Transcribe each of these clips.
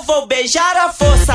vou beijar a força.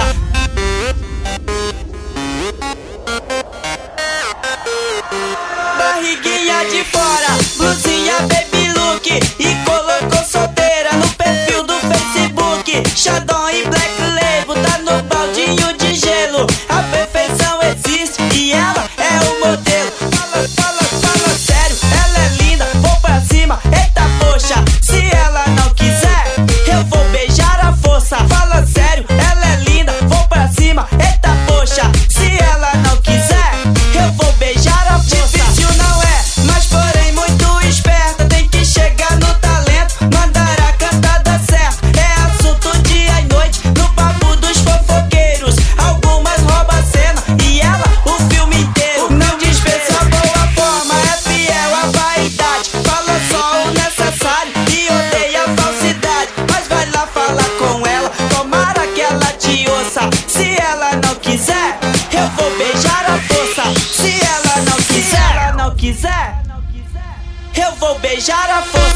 Barriguinha de fora, blusinha baby look, e colocou solteira no perfil do Facebook. Xandão e Black Label tá no baldinho de gelo. A perfeição existe e ela é o modelo. Fala sério, ela é linda, vou pra cima, eita poxa. Se ela não quiser, eu vou beijar a força. Fala sério, ela é linda, vou pra cima, eita poxa. Se ela não quiser, eu vou beijar a força. Difícil não é, mas porém muito esperta. Tem que chegar no talento, mandar a cantada certa. É assunto dia e noite, no papo dos fofoqueiros. Algumas roubam a cena e ela o filme inteiro. Não dispensa a boa forma, é fiel à vaidade. Fala só o necessário e odeia a falsidade. Mas vai lá falar com ela, tomara que ela te ouça. Se ela não quiser, eu vou beijar a força. Se ela não quiser, eu vou beijar a força.